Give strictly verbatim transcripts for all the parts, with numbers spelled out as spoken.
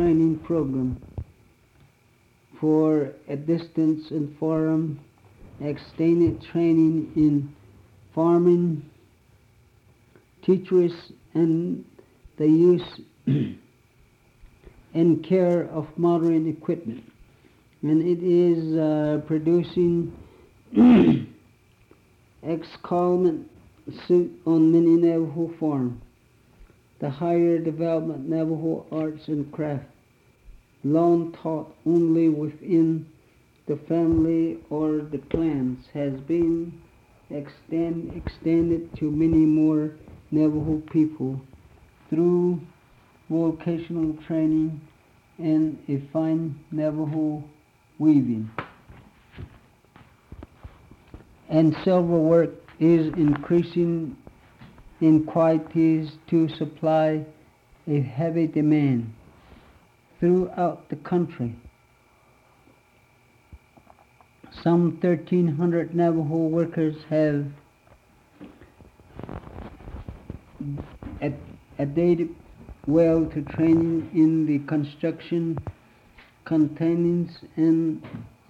training program for a distance and forum extended training in farming, teachers, and the use and care of modern equipment. And it is uh, producing excellent suit on many Navajo farms. The higher development Navajo arts and craft, long taught only within the family or the clans, has been extend, extended to many more Navajo people through vocational training and a fine Navajo weaving. And silver work is increasing in quantities to supply a heavy demand throughout the country. Some thirteen hundred Navajo workers have ad- adapted well to training in the construction, maintenance, and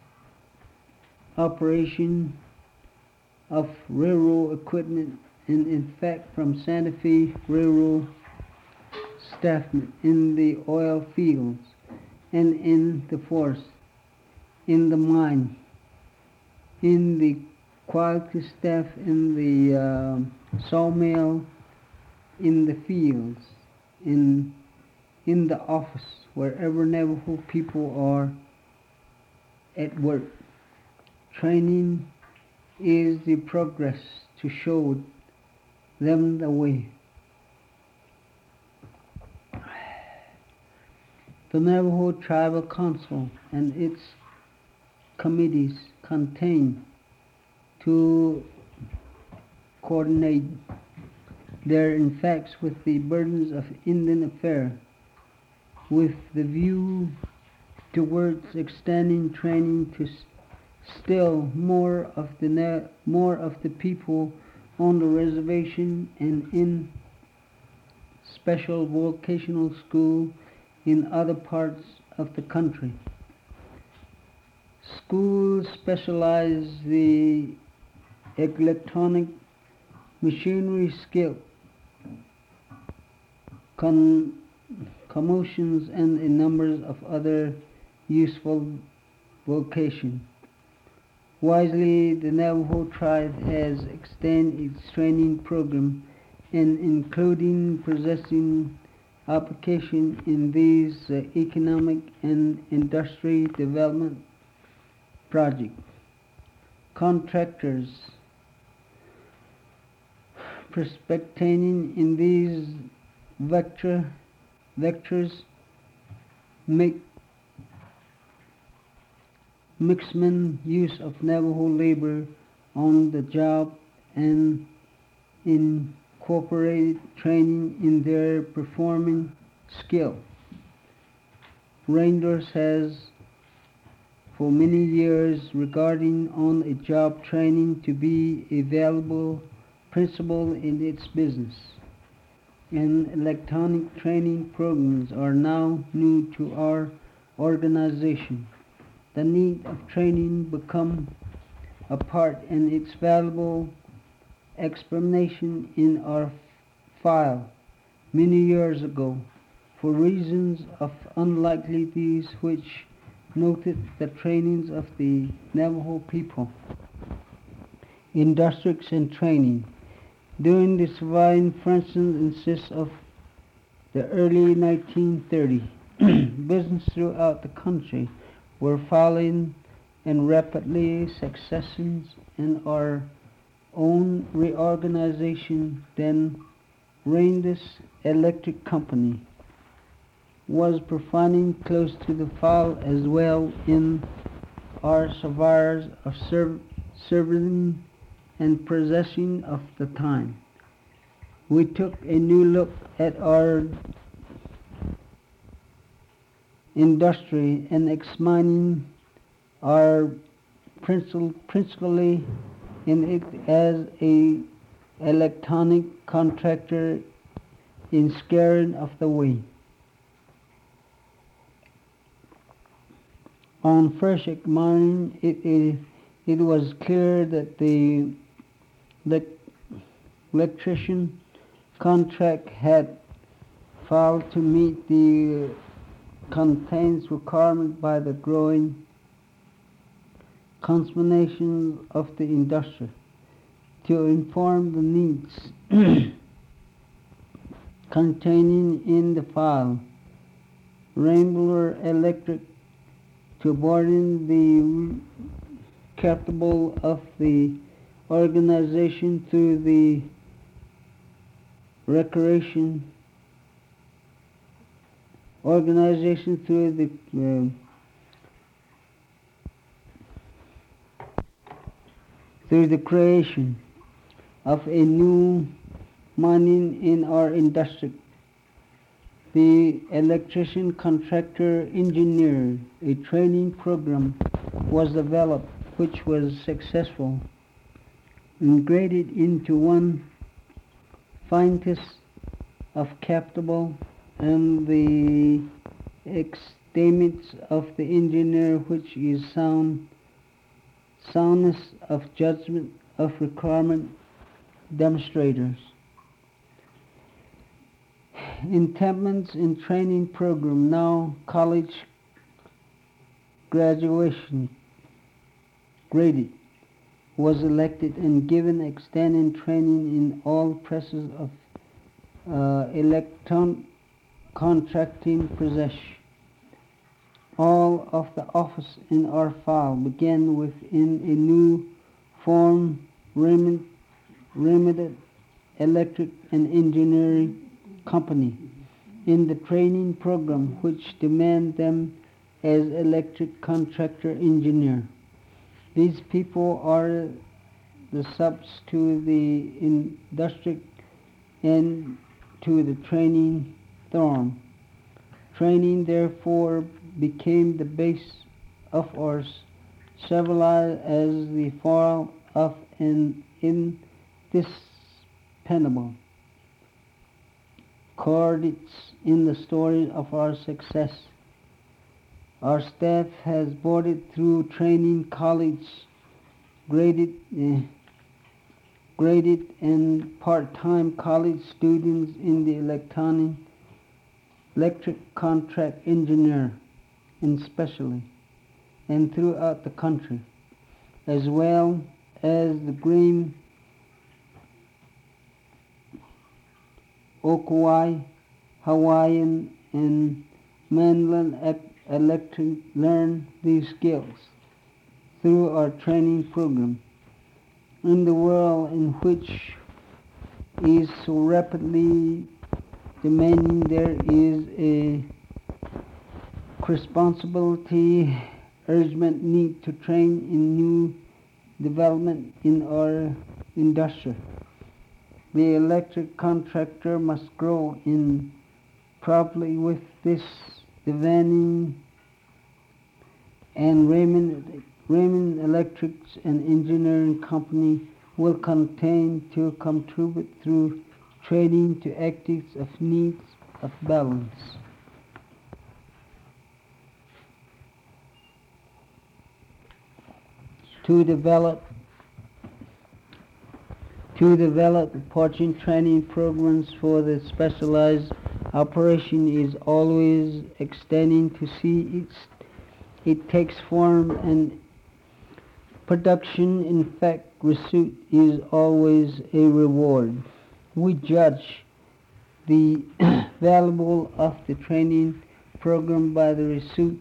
operation of railroad equipment, and in fact from Santa Fe Railroad staffing in the oil fields and in the forest, in the mine, in the quality staff in the uh, sawmill, in the fields, in in the office, wherever Navajo people are at work. Training is the progress to show them the way. The Navajo Tribal Council and its committees contain to coordinate their effects with the burdens of Indian affairs, with the view towards extending training to still more of the na- more of the people on the reservation and in special vocational school in other parts of the country. Schools specialize the electronic machinery skill, con- commotions, and a number of other useful vocations. Wisely, the Navajo tribe has extended its training program and including possessing application in these uh, economic and industry development projects. Contractors prospecting in these vector, vectors make maximum use of Navajo labor on the job and incorporate training in their performing skill. Rangers has for many years regarding on a job training to be a valuable principle in its business, and electronic training programs are now new to our organization. The need of training become a part and its valuable explanation in our file many years ago for reasons of unlikelities which noted the trainings of the Navajo people in districts and training. During the surviving Francis insists of the early nineteen thirties, business throughout the country were falling in rapidly successions, and our own reorganization, then Randus Electric Company, was performing close to the fall as well in our survivors of serv- serving and possessing of the time. We took a new look at our industry and examining our principal, principally in it as a electronic contractor in scaring of the way. On fresh examining it, it, it was clear that the electrician contract had failed to meet the contains requirement by the growing consumption of the industry. To inform the needs containing in the file, Rambler Electric to broaden the capable of the organization through the recreation organization through the uh, through the creation of a new mining in our industry. The electrician contractor engineer, a training program was developed which was successful and graded into one finest of capable and the estimates of the engineer which is sound soundness of judgment of requirement demonstrators. Entabments in training program now college graduation graded was elected and given extended training in all presses of uh, electron contracting process. All of the office in our file began within a new form limited electric and engineering company in the training program which demand them as electric contractor engineer. These people are the subs to the industry and to the training form. Training therefore became the base of our civilized as the form of an indispensable coordinates in the story of our success. Our staff has boarded through training college, graded, uh, graded and part-time college students in the electronic, electric contract engineer, and especially, and throughout the country, as well as the Green Oakawai, Hawaiian, and mainland electric learn these skills through our training program. In the world in which is so rapidly demanding, there is a responsibility, urgent need to train in new development in our industry. The electric contractor must grow in properly with this demanding, and Raymond, Raymond Electrics and Engineering Company will continue to contribute through training to actives of needs of balance. To develop to develop portion training programs for the specialized operation is always extending to see it, it takes form and production. In fact, receipt is always a reward. We judge the value of the training program by the receipt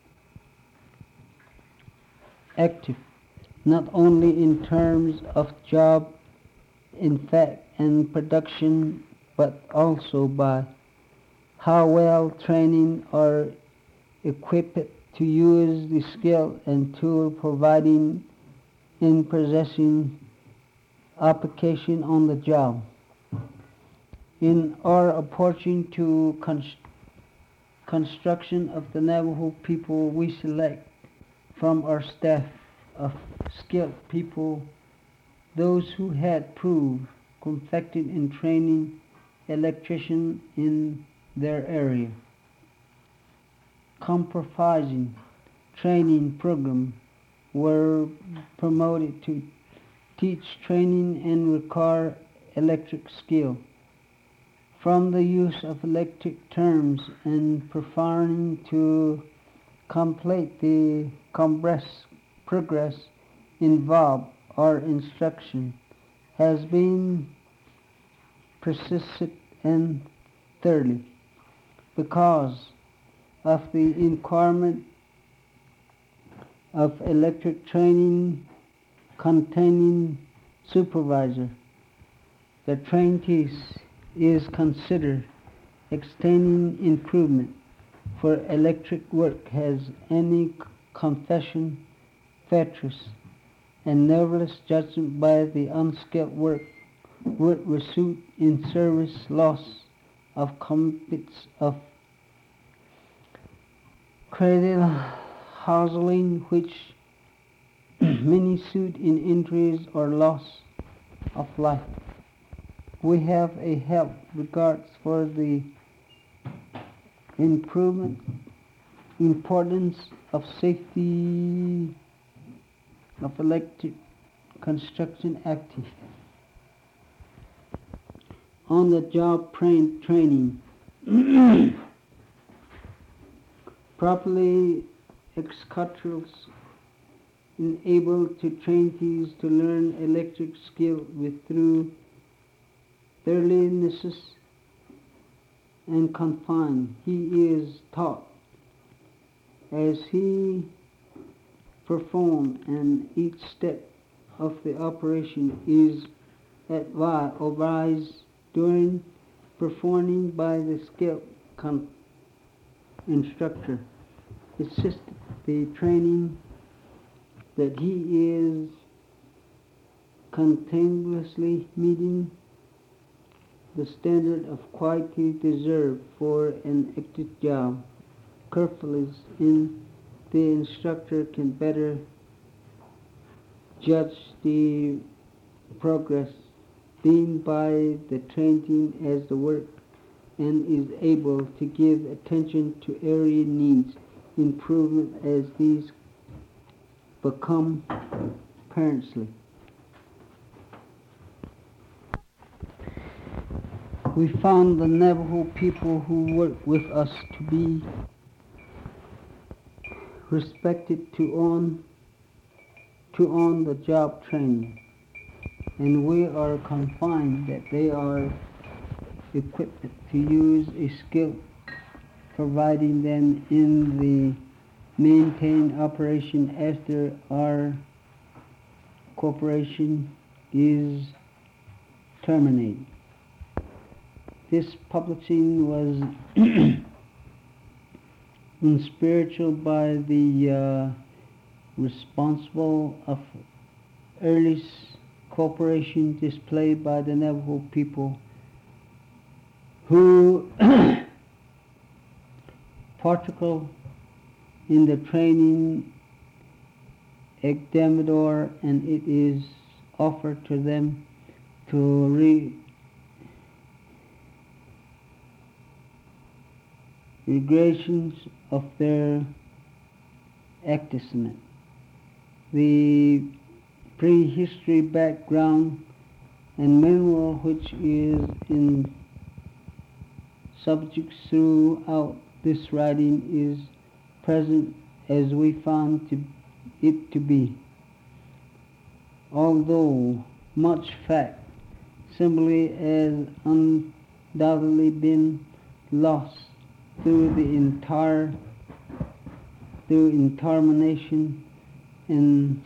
active, not only in terms of job, in fact, and production, but also by how well training are equipped to use the skill and tool providing in possessing application on the job. In our approach to const- construction of the Navajo people, we select from our staff of skilled people those who had proved conflicted in training electrician in their area, compromising training program were promoted to teach training and require electric skill. From the use of electric terms and preferring to complete the compress progress involved or instruction has been persistent and thoroughly because of the requirement of electric training containing supervisor. The trainee is considered extending improvement for electric work has any confession, features, and nerveless judgment by the unskilled work would result in service loss of competence of credit housing, which many suit in injuries or loss of life. We have a help regards for the improvement importance of safety of electric construction activity. On the job training, properly exculturals enable to trainees to learn electric skill with through thoroughness and confine. He is taught as he performs, and each step of the operation is advised during performing by the skilled con- instructor. Assist the training that he is continuously meeting the standard of quality deserved for an active job. Carefully, in the instructor can better judge the progress being by the training as the work and is able to give attention to area needs improvement as these become apparently. We found the Navajo people who work with us to be respected to on to on the job training, and we are confined that they are equipped to use a skill providing them in the maintain operation after our cooperation is terminated. This publishing was inspirited by the uh, responsible of early cooperation displayed by the Navajo people who particular in the training examinador, and it is offered to them to re regressions of their accomplishment. The prehistory background and mineral which is in subjects throughout this writing is present as we found to it to be. Although much fact simply has undoubtedly been lost through the entire through intermination in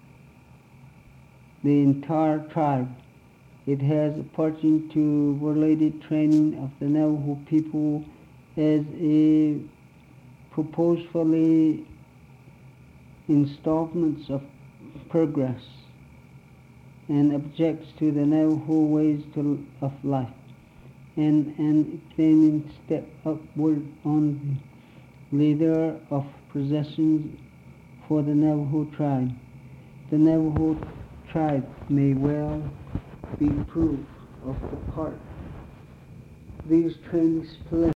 the entire tribe. It has approaching to related training of the Navajo people as a purposefully installments of progress and objects to the Navajo ways to, of life, and an extending step upward on the leader of possessions for the Navajo tribe. The Navajo tribe may well be proof of the part these trainings play